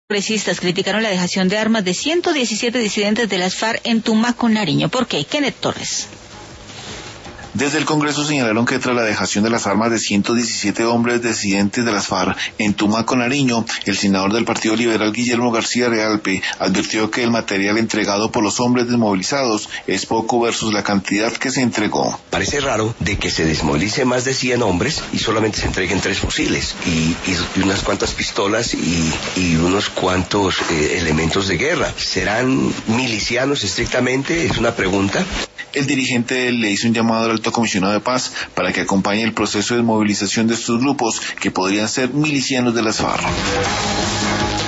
Congresistas criticaron la dejación de armas de 117 disidentes de las FARC en Tumaco, Nariño. ¿Por qué? Kenneth Torres. Desde el Congreso señalaron que tras la dejación de las armas de 117 hombres disidentes de las FARC en Tumaco, Nariño, el senador del Partido Liberal Guillermo García Realpe advirtió que el material entregado por los hombres desmovilizados es poco versus la cantidad que se entregó. Parece raro de que se desmovilice más de 100 hombres y solamente se entreguen 3 fusiles y unas cuantas pistolas y unos cuantos elementos de guerra. ¿Serán milicianos estrictamente? Es una pregunta. El dirigente le hizo un llamado al Alto Comisionado de Paz para que acompañe el proceso de desmovilización de estos grupos que podrían ser milicianos de las FARC.